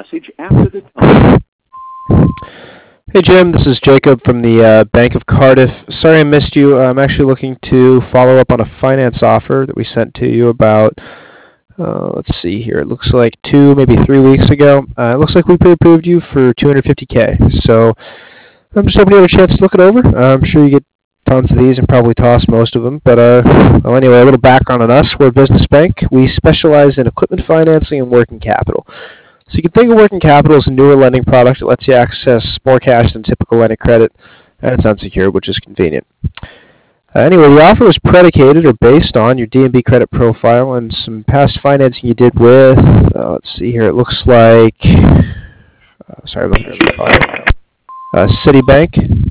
message after the tone. Hey Jim, this is Jacob from the Bank of Cardiff. Sorry I missed you. I'm actually looking to follow up on a finance offer that we sent to you about, let's see here, it looks like 2, maybe 3 weeks ago. It looks like we pre-approved you for 250K. So I'm just hoping you have a chance to look it over. I'm sure you get tons of these and probably toss most of them. But well, anyway, a little background on us. We're a business bank. We specialize in equipment financing and working capital. So you can think of working capital as a newer lending product that lets you access more cash than typical line of credit, and it's unsecured, which is convenient. Anyway, the offer was predicated or based on your D&B credit profile and some past financing you did with, let's see here, it looks like, sorry, I'm looking at the file. Citibank.